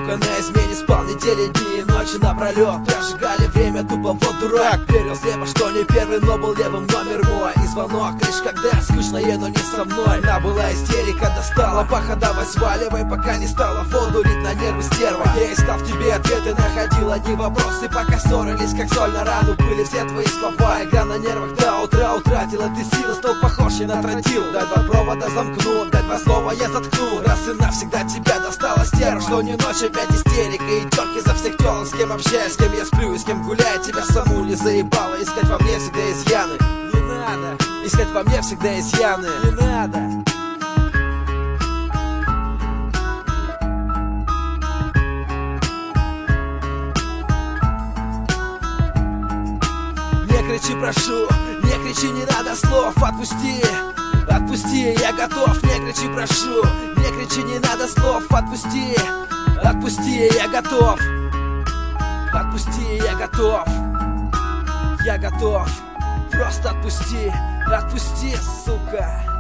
сука, на измене спал недели, дни и ночи напролет. Прожигали время тупо, вот дурак. Верил слепо, что не первый, но был левым номер мой. И звонок лишь когда скучно еду не со мной. Она была истерика, достала паха, давай сваливай, пока не стала воду лить на нервы стерва. Я искал в тебе ответы, находил одни вопросы, пока ссорились, как соль на рану, были все твои слова. Игра на нервах до утра утратила ты силы, стал похож я на тротил. Дай два провода замкну, дай два слова я заткну. Раз и навсегда тебя достала стерва, что не ночь, опять истерика и терки за всех телок. С кем общаюсь, с кем я сплю и с кем гуляю, тебя саму не заебало. Искать во мне всегда изъяны, не надо. Искать во мне всегда изъяны, не надо. Не кричи, прошу, не кричи, не надо слов. Отпусти, отпусти, я готов. Не кричи, прошу, не кричи, не надо слов. Отпусти, отпусти, я готов. Отпусти, я готов. Я готов. Просто отпусти, отпусти, сука.